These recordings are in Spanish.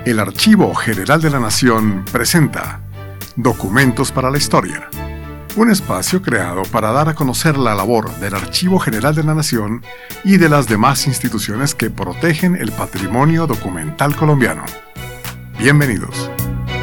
El Archivo General de la Nación presenta Documentos para la Historia, un espacio creado para dar a conocer la labor del Archivo General de la Nación y de las demás instituciones que protegen el patrimonio documental colombiano. Bienvenidos.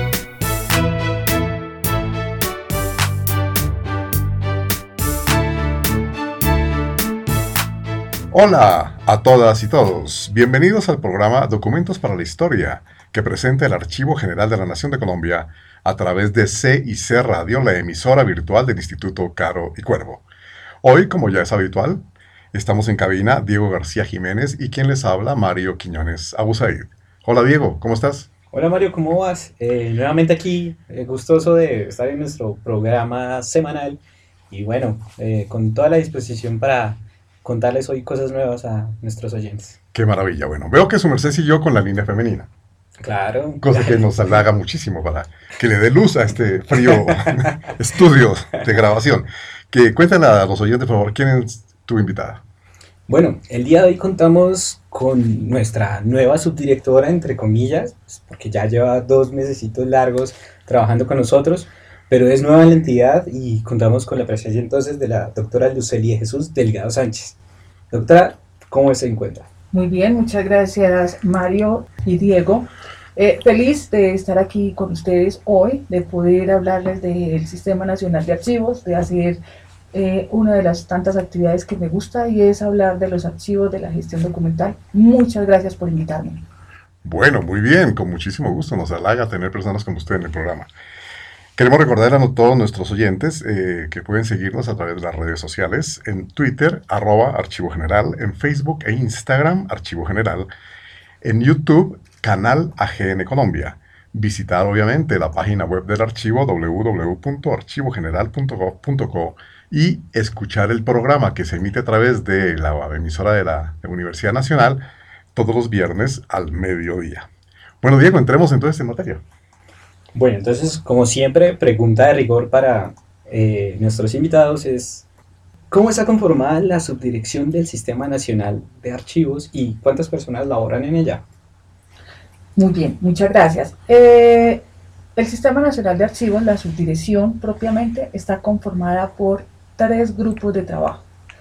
Hola a todas y todos, bienvenidos al programa Documentos para la Historia, que presenta el Archivo General de la Nación de Colombia a través de CIC Radio, la emisora virtual del Instituto Caro y Cuervo. Hoy, como ya es habitual, estamos en cabina Diego García Jiménez y quien les habla, Mario Quiñones Abusaid. Hola Diego, ¿cómo estás? Hola Mario, ¿cómo vas? Nuevamente aquí, gustoso de estar en nuestro programa semanal y bueno, con toda la disposición para contarles hoy cosas nuevas a nuestros oyentes. Qué maravilla, bueno, veo que su merced siguió con la línea femenina. Claro. Cosa que nos halaga muchísimo para que le dé luz a este frío estudio de grabación. Que cuéntale a los oyentes, por favor, ¿quién es tu invitada? Bueno, el día de hoy contamos con nuestra nueva subdirectora, entre comillas, porque ya lleva 2 mesecitos largos trabajando con nosotros, pero es nueva en la entidad y contamos con la presencia entonces de la doctora Lucely Jesús Delgado Sánchez. Doctora, ¿cómo se encuentra? Muy bien, muchas gracias Mario y Diego. Feliz de estar aquí con ustedes hoy, de poder hablarles del Sistema Nacional de Archivos, de hacer una de las tantas actividades que me gusta y es hablar de los archivos de la gestión documental. Muchas gracias por invitarme. Bueno, muy bien, con muchísimo gusto, nos halaga tener personas como usted en el programa. Queremos recordar a todos nuestros oyentes que pueden seguirnos a través de las redes sociales, en Twitter, @Archivo General, en Facebook e Instagram, Archivo General, en YouTube, canal AGN Colombia. Visitar obviamente la página web del archivo www.archivogeneral.gov.co y escuchar el programa que se emite a través de la emisora de la Universidad Nacional todos los viernes al mediodía. Bueno, Diego, entremos entonces en materia. Bueno, entonces, como siempre, pregunta de rigor para nuestros invitados es ¿cómo está conformada la subdirección del Sistema Nacional de Archivos y cuántas personas laboran en ella? Muy bien, muchas gracias. El Sistema Nacional de Archivos, la subdirección propiamente, está conformada por 3 grupos de trabajo.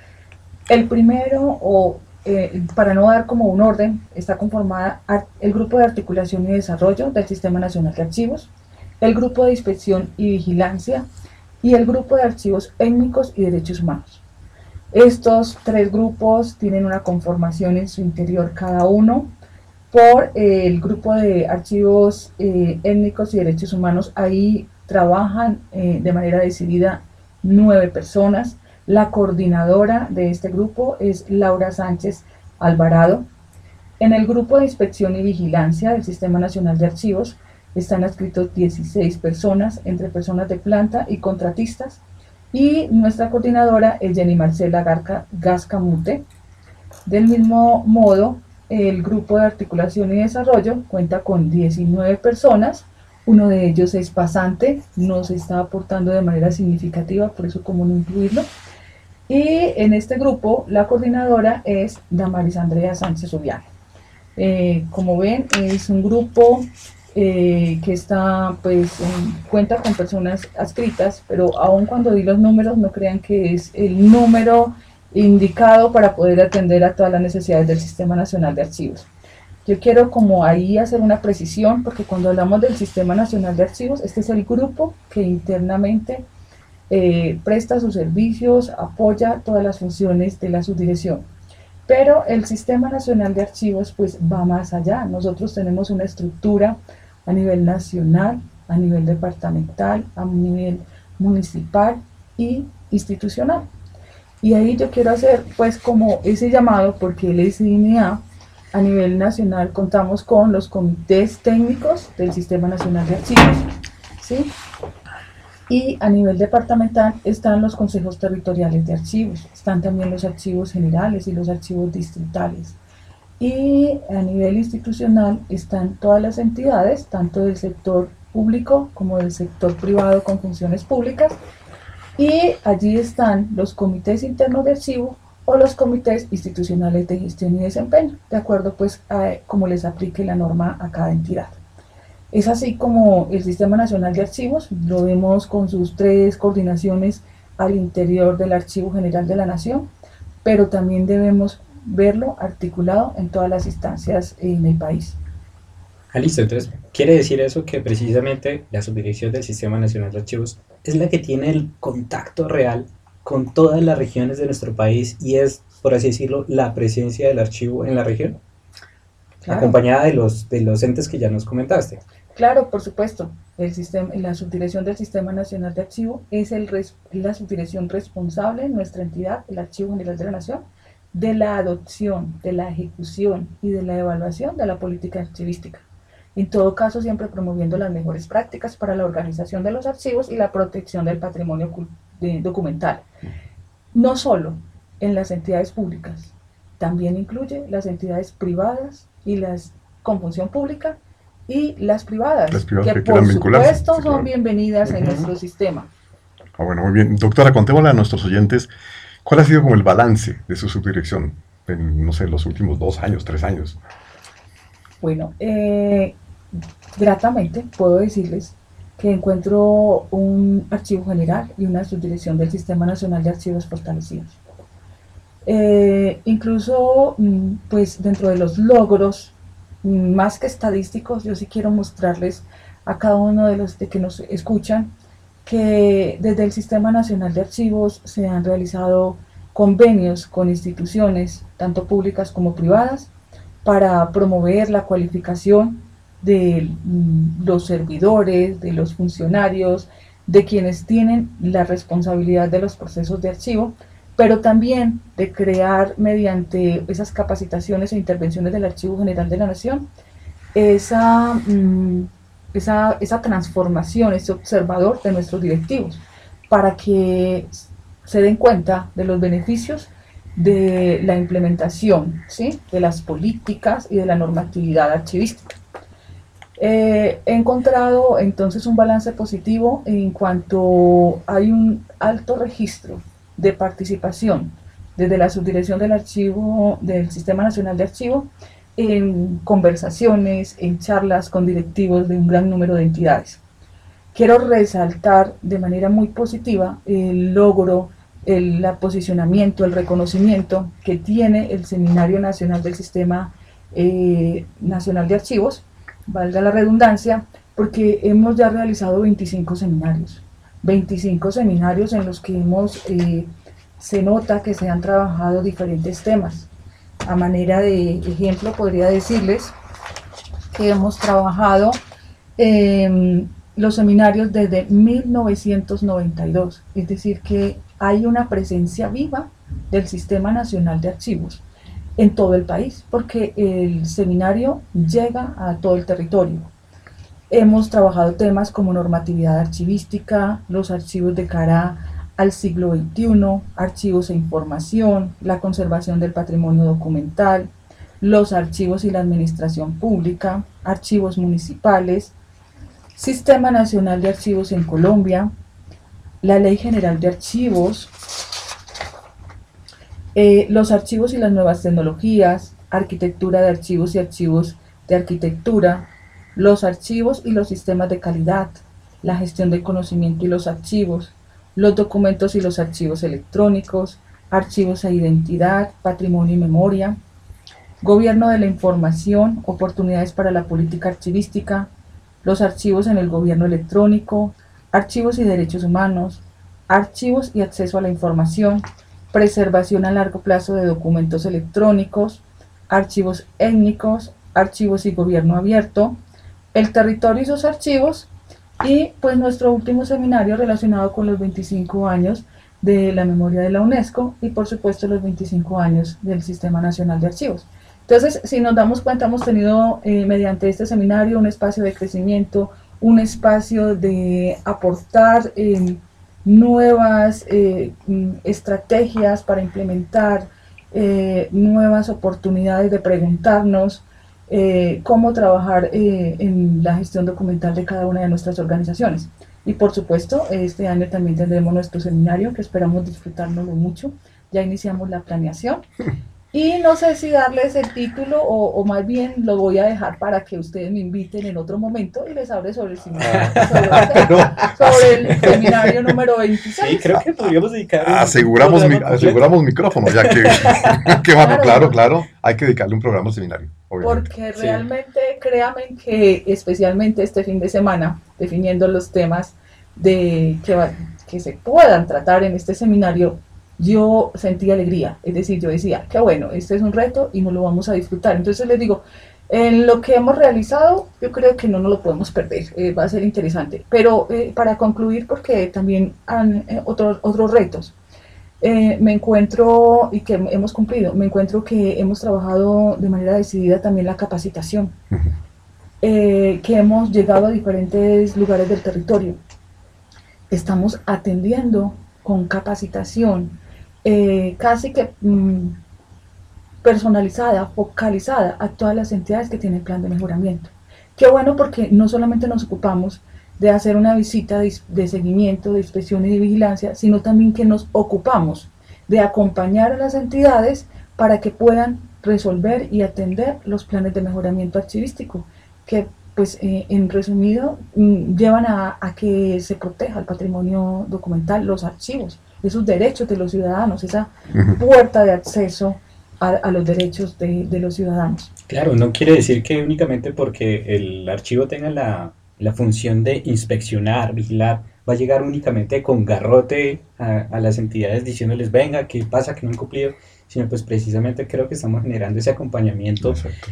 El primero, para no dar como un orden, está conformada el Grupo de Articulación y Desarrollo del Sistema Nacional de Archivos, el Grupo de Inspección y Vigilancia y el Grupo de Archivos Étnicos y Derechos Humanos. Estos 3 grupos tienen una conformación en su interior cada uno. Por el Grupo de Archivos Étnicos y Derechos Humanos, ahí trabajan de manera decidida 9 personas. La coordinadora de este grupo es Laura Sánchez Alvarado. En el Grupo de Inspección y Vigilancia del Sistema Nacional de Archivos están adscritos 16 personas, entre personas de planta y contratistas, y nuestra coordinadora es Jenny Marcela Gascamute. Del mismo modo, el Grupo de Articulación y Desarrollo cuenta con 19 personas, uno de ellos es pasante, no se está aportando de manera significativa, por eso cómo no incluirlo. Y en este grupo la coordinadora es Damaris Andrea Sánchez Ubiano. Como ven, es un grupo que está, cuenta con personas adscritas, pero aun cuando di los números, no crean que es el número indicado para poder atender a todas las necesidades del Sistema Nacional de Archivos. Yo quiero como ahí hacer una precisión, porque cuando hablamos del Sistema Nacional de Archivos, este es el grupo que internamente presta sus servicios, apoya todas las funciones de la subdirección. Pero el Sistema Nacional de Archivos pues va más allá. Nosotros tenemos una estructura a nivel nacional, a nivel departamental, a nivel municipal y institucional. Y ahí yo quiero hacer pues como ese llamado, porque el SNA a nivel nacional contamos con los comités técnicos del Sistema Nacional de Archivos, ¿sí? Y a nivel departamental están los consejos territoriales de archivos, están también los archivos generales y los archivos distritales. Y a nivel institucional están todas las entidades, tanto del sector público como del sector privado con funciones públicas, y allí están los comités internos de archivo o los comités institucionales de gestión y desempeño, de acuerdo pues a cómo les aplique la norma a cada entidad. Es así como el Sistema Nacional de Archivos lo vemos con sus 3 coordinaciones al interior del Archivo General de la Nación, pero también debemos verlo articulado en todas las instancias en el país. Listo, entonces quiere decir eso que precisamente la subdirección del Sistema Nacional de Archivos es la que tiene el contacto real con todas las regiones de nuestro país y es, por así decirlo, la presencia del archivo en la región, Claro. acompañada de los entes que ya nos comentaste. Claro, por supuesto. La subdirección del Sistema Nacional de Archivo es la subdirección responsable en nuestra entidad, el Archivo General de la Nación, de la adopción, de la ejecución y de la evaluación de la política archivística. En todo caso, siempre promoviendo las mejores prácticas para la organización de los archivos y la protección del patrimonio documental. No solo en las entidades públicas, también incluye las entidades privadas y las con función pública y las privadas que por supuesto sí, son bienvenidas en nuestro sistema. Bueno, muy bien. Doctora, contémosle a nuestros oyentes cuál ha sido como el balance de su subdirección en, no sé, los últimos 2 años, 3 años. Bueno, gratamente puedo decirles que encuentro un archivo general y una subdirección del Sistema Nacional de Archivos fortalecidos. Incluso, pues dentro de los logros, más que estadísticos, yo sí quiero mostrarles a cada uno de los que nos escuchan que desde el Sistema Nacional de Archivos se han realizado convenios con instituciones, tanto públicas como privadas, para promover la cualificación de los servidores, de los funcionarios, de quienes tienen la responsabilidad de los procesos de archivo, pero también de crear mediante esas capacitaciones e intervenciones del Archivo General de la Nación esa transformación, ese observador de nuestros directivos, para que se den cuenta de los beneficios de la implementación, ¿sí?, de las políticas y de la normatividad archivística. He encontrado entonces un balance positivo en cuanto hay un alto registro de participación desde la subdirección del archivo del Sistema Nacional de Archivo en conversaciones, en charlas con directivos de un gran número de entidades. Quiero resaltar de manera muy positiva el logro, el posicionamiento, el reconocimiento que tiene el Seminario Nacional del Sistema Nacional de Archivos, valga la redundancia, porque hemos ya realizado 25 seminarios en los que se nota que se han trabajado diferentes temas. A manera de ejemplo, podría decirles que hemos trabajado los seminarios desde 1992, es decir, que hay una presencia viva del Sistema Nacional de Archivos en todo el país, porque el seminario llega a todo el territorio. Hemos trabajado temas como normatividad archivística, los archivos de cara al siglo XXI, archivos e información, la conservación del patrimonio documental, los archivos y la administración pública, archivos municipales, Sistema Nacional de Archivos en Colombia, la Ley General de Archivos, los archivos y las nuevas tecnologías, arquitectura de archivos y archivos de arquitectura, los archivos y los sistemas de calidad, la gestión del conocimiento y los archivos, los documentos y los archivos electrónicos, archivos e identidad, patrimonio y memoria, gobierno de la información, oportunidades para la política archivística, los archivos en el gobierno electrónico, archivos y derechos humanos, archivos y acceso a la información, preservación a largo plazo de documentos electrónicos, archivos étnicos, archivos y gobierno abierto, el territorio y sus archivos, y pues nuestro último seminario relacionado con los 25 años de la memoria de la UNESCO y por supuesto los 25 años del Sistema Nacional de Archivos. Entonces, si nos damos cuenta, hemos tenido mediante este seminario un espacio de crecimiento, un espacio de aportar nuevas estrategias para implementar, nuevas oportunidades de preguntarnos cómo trabajar en la gestión documental de cada una de nuestras organizaciones. Y por supuesto, este año también tendremos nuestro seminario, que esperamos disfrutárnoslo mucho. Ya iniciamos la planeación Y no sé si darles el título o más bien lo voy a dejar para que ustedes me inviten en otro momento y les hable sobre el seminario, sobre el seminario número 26. Sí, creo que podríamos dedicar aseguramos micrófonos, ya que, claro, hay que dedicarle un programa al seminario. Obviamente. Porque realmente, créanme que especialmente este fin de semana, definiendo los temas que se puedan tratar en este seminario, yo sentí alegría, es decir, yo decía, qué bueno, este es un reto y no lo vamos a disfrutar. Entonces les digo, en lo que hemos realizado, yo creo que no nos lo podemos perder, va a ser interesante. Pero para concluir, porque también han otros retos, me encuentro, y que hemos cumplido, me encuentro que hemos trabajado de manera decidida también la capacitación, que hemos llegado a diferentes lugares del territorio. Estamos atendiendo con capacitación casi que personalizada, focalizada a todas las entidades que tienen plan de mejoramiento. Qué bueno, porque no solamente nos ocupamos de hacer una visita de seguimiento, de inspección y de vigilancia, sino también que nos ocupamos de acompañar a las entidades para que puedan resolver y atender los planes de mejoramiento archivístico, que pues en resumido llevan a que se proteja el patrimonio documental, los archivos, esos derechos de los ciudadanos, esa puerta de acceso a los derechos de los ciudadanos. Claro, no quiere decir que únicamente porque el archivo tenga la función de inspeccionar, vigilar, va a llegar únicamente con garrote a las entidades diciéndoles, venga, ¿qué pasa que no han cumplido? Sino pues precisamente creo que estamos generando ese acompañamiento,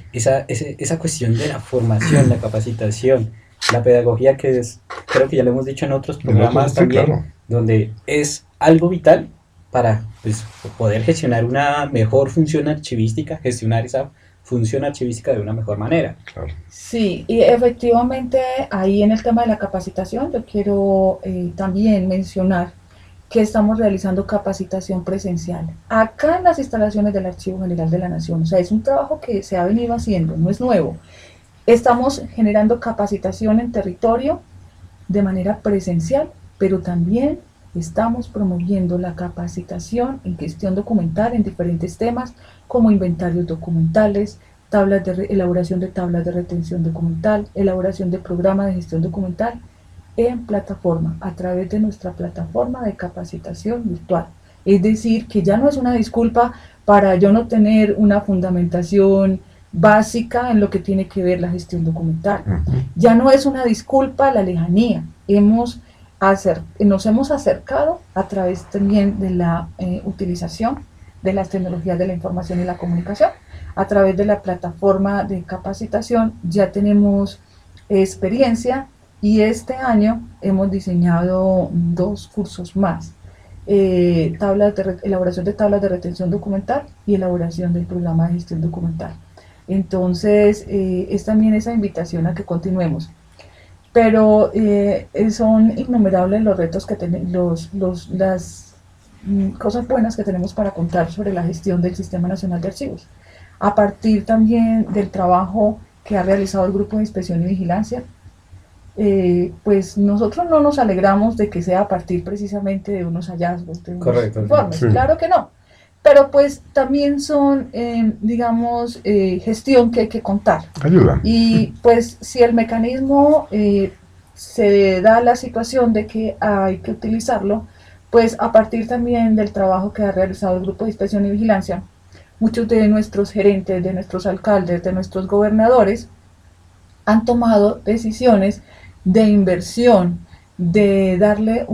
esa cuestión de la formación, la capacitación, la pedagogía, que es, creo que ya lo hemos dicho en otros programas también, claro, donde es algo vital para pues, poder gestionar una mejor función archivística, gestionar esa función archivística de una mejor manera. Claro. Sí, y efectivamente ahí en el tema de la capacitación yo quiero también mencionar que estamos realizando capacitación presencial acá en las instalaciones del Archivo General de la Nación. O sea, es un trabajo que se ha venido haciendo, no es nuevo. Estamos generando capacitación en territorio de manera presencial, pero también estamos promoviendo la capacitación en gestión documental en diferentes temas como inventarios documentales, elaboración de tablas de retención documental, elaboración de programas de gestión documental en plataforma, a través de nuestra plataforma de capacitación virtual. Es decir, que ya no es una disculpa para yo no tener una fundamentación básica en lo que tiene que ver la gestión documental. Ya no es una disculpa la lejanía. Nos hemos acercado a través también de la utilización de las tecnologías de la información y la comunicación. A través de la plataforma de capacitación ya tenemos experiencia y este año hemos diseñado 2 cursos más. Elaboración de tablas de retención documental y elaboración del programa de gestión documental. Entonces, es también esa invitación a que continuemos. Pero son innumerables los retos que tenemos, las cosas buenas que tenemos para contar sobre la gestión del Sistema Nacional de Archivos. A partir también del trabajo que ha realizado el Grupo de Inspección y Vigilancia, pues nosotros no nos alegramos de que sea a partir precisamente de unos hallazgos, de unos informes, sí. Claro que no, pero pues también son, gestión que hay que contar. Ayuda. Y pues si el mecanismo se da la situación de que hay que utilizarlo, pues a partir también del trabajo que ha realizado el Grupo de Inspección y Vigilancia, muchos de nuestros gerentes, de nuestros alcaldes, de nuestros gobernadores, han tomado decisiones de inversión, de darle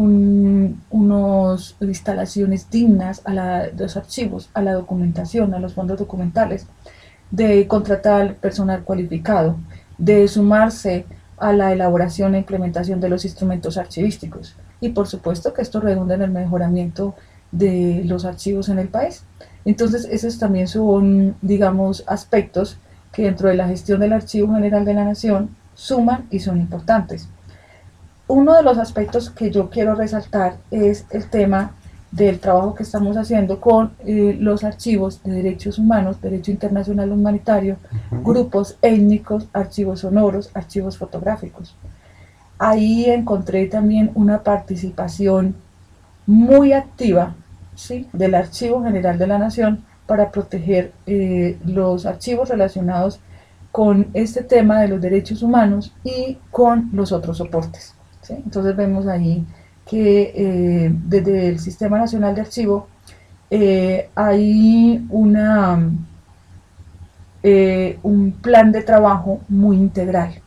unas instalaciones dignas a los archivos, a la documentación, a los fondos documentales, de contratar personal cualificado, de sumarse a la elaboración e implementación de los instrumentos archivísticos. Y por supuesto que esto redunda en el mejoramiento de los archivos en el país. Entonces esos también son, aspectos que dentro de la gestión del Archivo General de la Nación suman y son importantes. Uno de los aspectos que yo quiero resaltar es el tema del trabajo que estamos haciendo con los archivos de derechos humanos, derecho internacional humanitario, grupos étnicos, archivos sonoros, archivos fotográficos. Ahí encontré también una participación muy activa, ¿sí?, del Archivo General de la Nación para proteger los archivos relacionados con este tema de los derechos humanos y con los otros soportes, ¿sí? Entonces vemos ahí que desde el Sistema Nacional de Archivo hay un plan de trabajo muy integral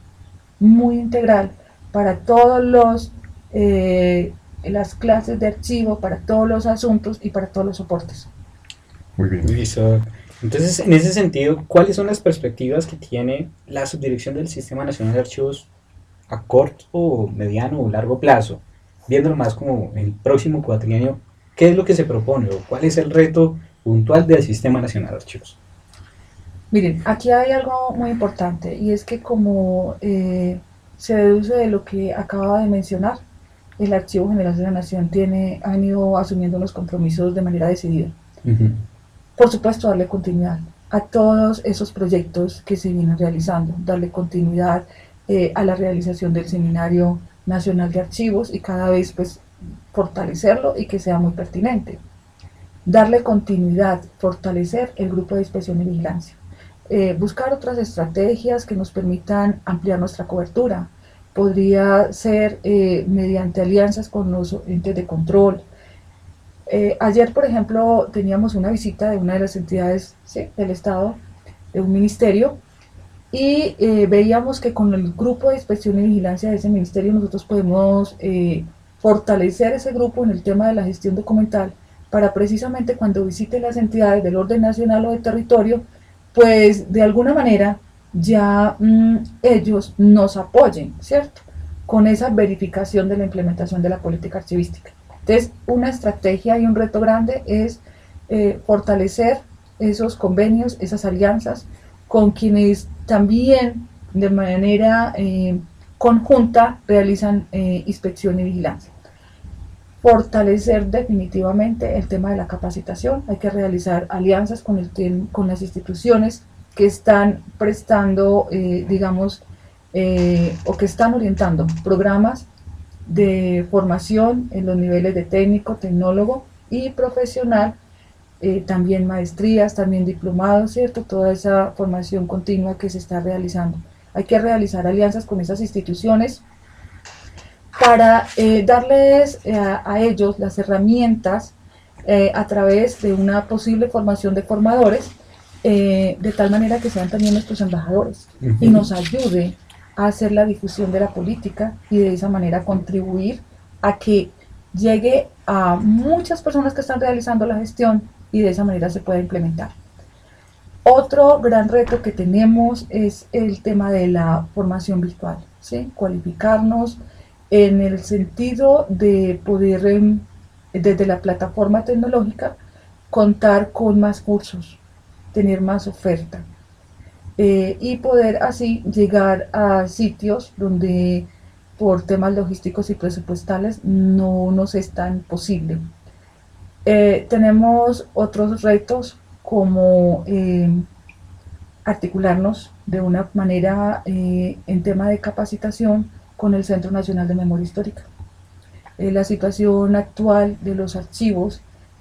para todos las clases de archivo, para todos los asuntos y para todos los soportes. Muy bien. Listo. Entonces, en ese sentido, ¿cuáles son las perspectivas que tiene la subdirección del Sistema Nacional de Archivos a corto, o mediano o largo plazo? Viéndolo más como el próximo cuatrienio, ¿qué es lo que se propone o cuál es el reto puntual del Sistema Nacional de Archivos? Miren, aquí hay algo muy importante, y es que como se deduce de lo que acaba de mencionar, el Archivo General de la Nación ha venido asumiendo los compromisos de manera decidida. Uh-huh. Por supuesto, darle continuidad a todos esos proyectos que se vienen realizando, darle continuidad a la realización del Seminario Nacional de Archivos y cada vez pues fortalecerlo y que sea muy pertinente. Darle continuidad, fortalecer el grupo de inspección y vigilancia. Buscar otras estrategias que nos permitan ampliar nuestra cobertura. Podría ser mediante alianzas con los entes de control. Ayer, por ejemplo, teníamos una visita de una de las entidades, ¿sí?, del Estado, de un ministerio, y veíamos que con el grupo de inspección y vigilancia de ese ministerio nosotros podemos fortalecer ese grupo en el tema de la gestión documental para precisamente cuando visite las entidades del orden nacional o de territorio, pues de alguna manera ya ellos nos apoyen, ¿cierto?, con esa verificación de la implementación de la política archivística. Entonces, una estrategia y un reto grande es fortalecer esos convenios, esas alianzas con quienes también de manera conjunta realizan inspección y vigilancia. Fortalecer definitivamente el tema de la capacitación. Hay que realizar alianzas con las instituciones que están prestando, o que están orientando programas de formación en los niveles de técnico, tecnólogo y profesional, también maestrías, también diplomados, ¿cierto? Toda esa formación continua que se está realizando. Hay que realizar alianzas con esas instituciones para darles a ellos las herramientas a través de una posible formación de formadores, de tal manera que sean también nuestros embajadores y nos ayude a hacer la difusión de la política y de esa manera contribuir a que llegue a muchas personas que están realizando la gestión y de esa manera se pueda implementar. Otro gran reto que tenemos es el tema de la formación virtual, ¿sí? Cualificarnos en el sentido de poder, desde la plataforma tecnológica, contar con más cursos, tener más oferta. Y poder así llegar a sitios donde por temas logísticos y presupuestales no nos es tan posible. Tenemos otros retos como articularnos de una manera en tema de capacitación con el Centro Nacional de Memoria Histórica. La situación actual de los archivos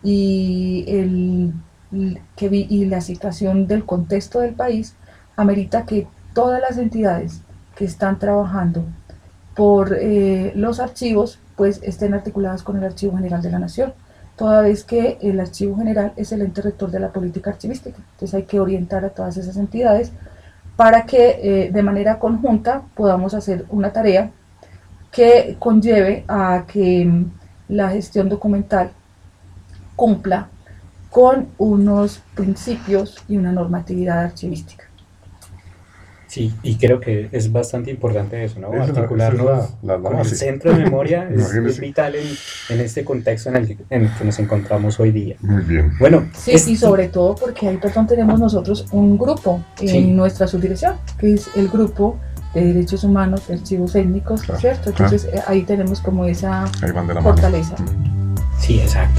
y la situación del contexto del país amerita que todas las entidades que están trabajando por los archivos pues estén articuladas con el Archivo General de la Nación, toda vez que el Archivo General es el ente rector de la política archivística. Entonces hay que orientar a todas esas entidades para que de manera conjunta podamos hacer una tarea que conlleve a que la gestión documental cumpla con unos principios y una normatividad archivística. Sí, y creo que es bastante importante eso, ¿no? Articularnos con el centro de memoria es vital en este contexto en el que nos encontramos hoy día. Muy bien. Bueno, sí, y sobre todo porque ahí, tenemos nosotros un grupo en nuestra subdirección, que es el grupo de derechos humanos, de archivos étnicos, claro, ¿cierto? Entonces ahí tenemos como esa fortaleza. Sí, exacto.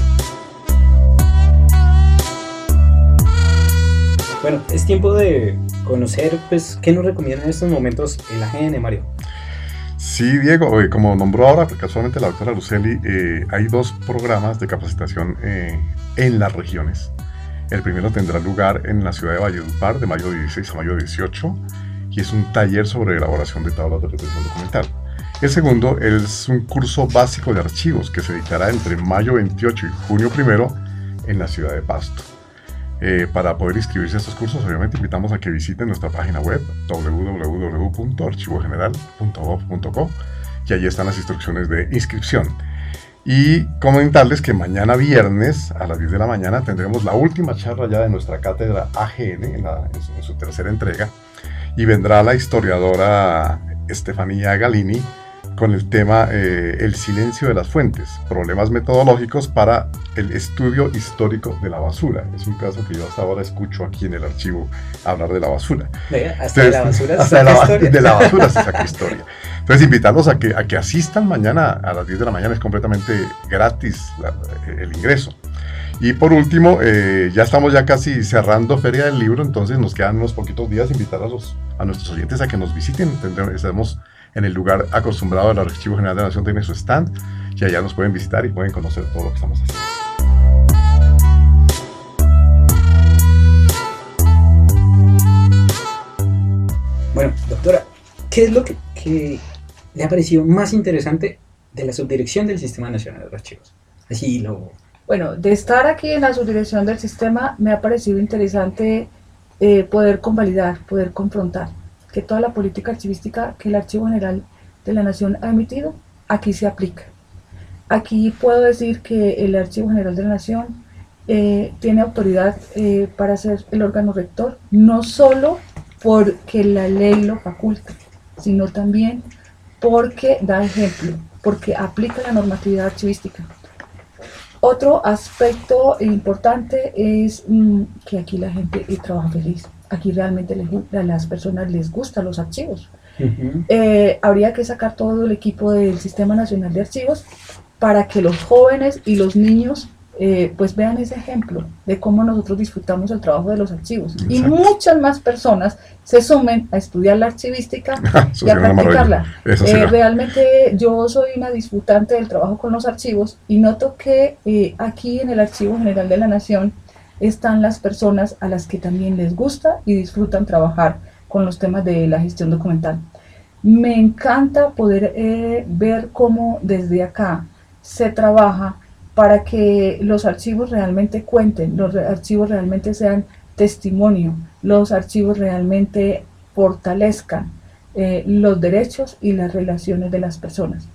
Bueno, es tiempo de conocer, pues, ¿qué nos recomienda en estos momentos el AGN, Mario? Sí, Diego, como nombró ahora casualmente la doctora Luceli, hay 2 programas de capacitación en las regiones. El primero tendrá lugar en la ciudad de Valledupar de mayo 16 a mayo 18 y es un taller sobre elaboración de tablas de retención documental. El segundo es un curso básico de archivos que se dictará entre mayo 28 y junio 1 en la ciudad de Pasto. Para poder inscribirse a estos cursos, obviamente invitamos a que visiten nuestra página web www.archivogeneral.gov.co y allí están las instrucciones de inscripción. Y comentarles que mañana viernes a las 10 de la mañana tendremos la última charla ya de nuestra cátedra AGN en su tercera entrega y vendrá la historiadora Estefanía Galini con el tema El silencio de las fuentes, problemas metodológicos para el estudio histórico de la basura. Es un caso que yo hasta ahora escucho aquí en el archivo hablar de la basura. Hasta Entonces, de la basura se saca historia. Entonces invitarlos a que asistan mañana a las 10 de la mañana, es completamente gratis el ingreso. Y por último, ya estamos casi cerrando Feria del Libro, entonces nos quedan unos poquitos días. Invitar a nuestros oyentes a que nos visiten. Estamos en el lugar acostumbrado del Archivo General de la Nación, tiene su stand y allá nos pueden visitar y pueden conocer todo lo que estamos haciendo. Bueno, doctora, ¿qué es lo que le ha parecido más interesante de la subdirección del Sistema Nacional de Archivos? Bueno, de estar aquí en la subdirección del sistema me ha parecido interesante poder convalidar, poder confrontar que toda la política archivística que el Archivo General de la Nación ha emitido, aquí se aplica. Aquí puedo decir que el Archivo General de la Nación tiene autoridad para ser el órgano rector, no solo porque la ley lo faculta, sino también porque da ejemplo, porque aplica la normatividad archivística. Otro aspecto importante es que aquí la gente trabaja feliz. Aquí realmente a las personas les gustan los archivos. Uh-huh. Habría que sacar todo el equipo del Sistema Nacional de Archivos para que los jóvenes y los niños pues vean ese ejemplo de cómo nosotros disfrutamos el trabajo de los archivos. Exacto. Y muchas más personas se sumen a estudiar la archivística y a practicarla. Realmente yo soy una disfrutante del trabajo con los archivos y noto que aquí en el Archivo General de la Nación están las personas a las que también les gusta y disfrutan trabajar con los temas de la gestión documental. Me encanta poder ver cómo desde acá se trabaja para que los archivos realmente cuenten, los archivos realmente sean testimonio, los archivos realmente fortalezcan los derechos y las relaciones de las personas.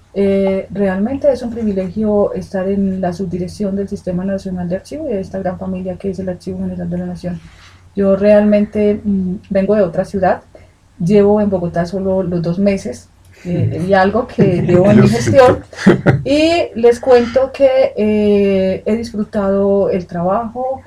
Realmente es un privilegio estar en la subdirección del Sistema Nacional de Archivos y de esta gran familia que es el Archivo General de la Nación. Yo realmente vengo de otra ciudad, llevo en Bogotá solo los 2 meses y algo que llevo en mi gestión y les cuento que he disfrutado el trabajo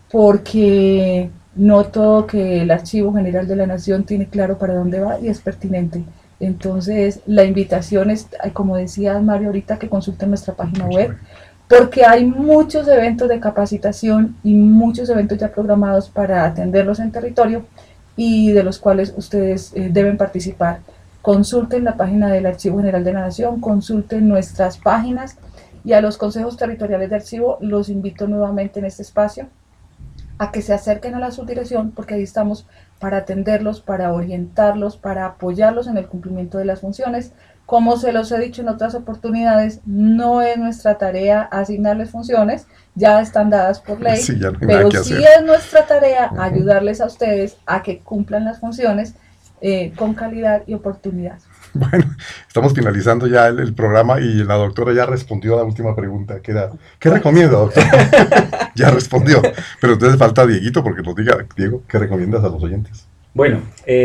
porque noto que el Archivo General de la Nación tiene claro para dónde va y es pertinente. Entonces, la invitación es, como decía Mario ahorita, que consulten nuestra página web, porque hay muchos eventos de capacitación y muchos eventos ya programados para atenderlos en territorio y de los cuales ustedes deben participar. Consulten la página del Archivo General de la Nación, consulten nuestras páginas y a los consejos territoriales de archivo los invito nuevamente en este espacio a que se acerquen a la subdirección porque ahí estamos para atenderlos, para orientarlos, para apoyarlos en el cumplimiento de las funciones. Como se los he dicho en otras oportunidades, no es nuestra tarea asignarles funciones, ya están dadas por ley, sí, pero sí es nuestra tarea ayudarles a ustedes a que cumplan las funciones con calidad y oportunidad. Bueno, estamos finalizando ya el programa y la doctora ya respondió a la última pregunta, que era, ¿qué recomienda, doctora? Ya respondió, pero entonces falta Dieguito porque nos diga, Diego, ¿qué recomiendas a los oyentes? Bueno,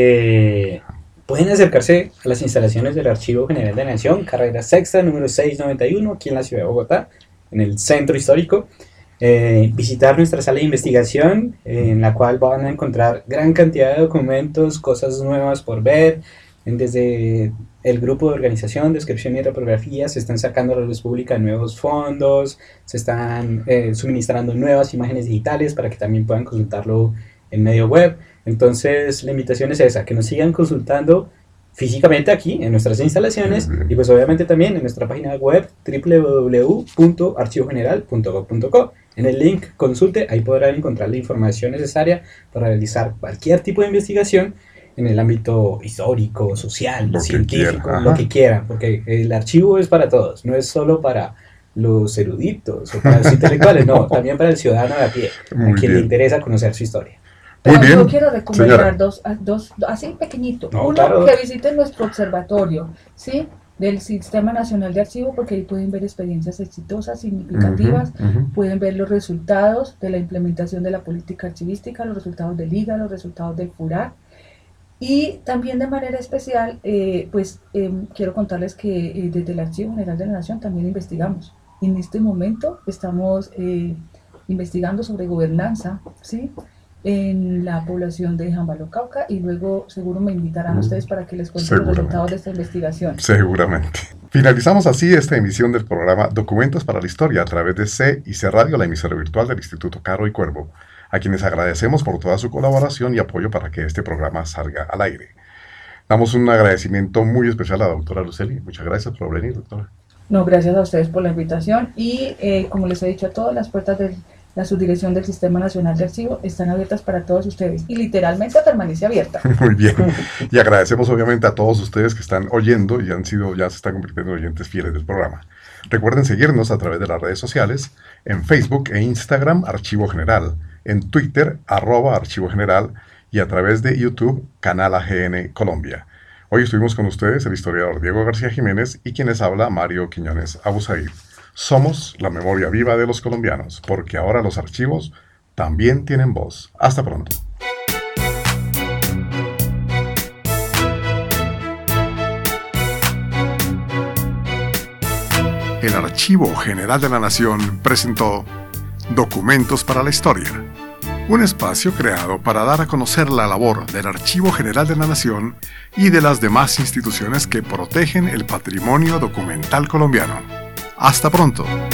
pueden acercarse a las instalaciones del Archivo General de la Nación, carrera sexta, número 691, aquí en la ciudad de Bogotá, en el centro histórico. Visitar nuestra sala de investigación, en la cual van a encontrar gran cantidad de documentos, cosas nuevas por ver. Desde el grupo de organización, descripción y reprografía se están sacando a la luz pública nuevos fondos, se están suministrando nuevas imágenes digitales para que también puedan consultarlo en medio web. Entonces la invitación es esa, que nos sigan consultando físicamente aquí en nuestras instalaciones y pues obviamente también en nuestra página web www.archivogeneral.gov.co. En el link consulte, ahí podrán encontrar la información necesaria para realizar cualquier tipo de investigación en el ámbito histórico, social, científico, lo que quieran, porque el archivo es para todos, no es solo para los eruditos o para los intelectuales, no, también para el ciudadano de a pie, a quien le interesa conocer su historia. Pero yo quiero recomendar dos, así pequeñito. No, uno, claro. Que visiten nuestro observatorio, ¿sí? Del Sistema Nacional de Archivo, porque ahí pueden ver experiencias exitosas, significativas, pueden ver los resultados de la implementación de la política archivística, los resultados del IGA, los resultados del FURAC. Y también de manera especial, quiero contarles que desde el Archivo General de la Nación también investigamos. En este momento estamos investigando sobre gobernanza, ¿sí? En la población de Jambalo, Cauca, y luego seguro me invitarán a ustedes para que les cuente los resultados de esta investigación. Seguramente. Finalizamos así esta emisión del programa Documentos para la Historia a través de C&C Radio, la emisora virtual del Instituto Caro y Cuervo, a quienes agradecemos por toda su colaboración y apoyo para que este programa salga al aire. Damos un agradecimiento muy especial a la doctora Lucely. Muchas gracias por venir, doctora. No, gracias a ustedes por la invitación y como les he dicho a todos, las puertas de la subdirección del Sistema Nacional de Archivo están abiertas para todos ustedes y literalmente permanece abierta. Muy bien, y agradecemos obviamente a todos ustedes que están oyendo y ya se están convirtiendo en oyentes fieles del programa. Recuerden seguirnos a través de las redes sociales, en Facebook e Instagram Archivo General, en Twitter @Archivo General y a través de YouTube Canal AGN Colombia. Hoy estuvimos con ustedes el historiador Diego García Jiménez y quienes habla Mario Quiñones Abuzaid. Somos la memoria viva de los colombianos, porque ahora los archivos también tienen voz. Hasta pronto. El Archivo General de la Nación presentó Documentos para la Historia, un espacio creado para dar a conocer la labor del Archivo General de la Nación y de las demás instituciones que protegen el patrimonio documental colombiano. Hasta pronto.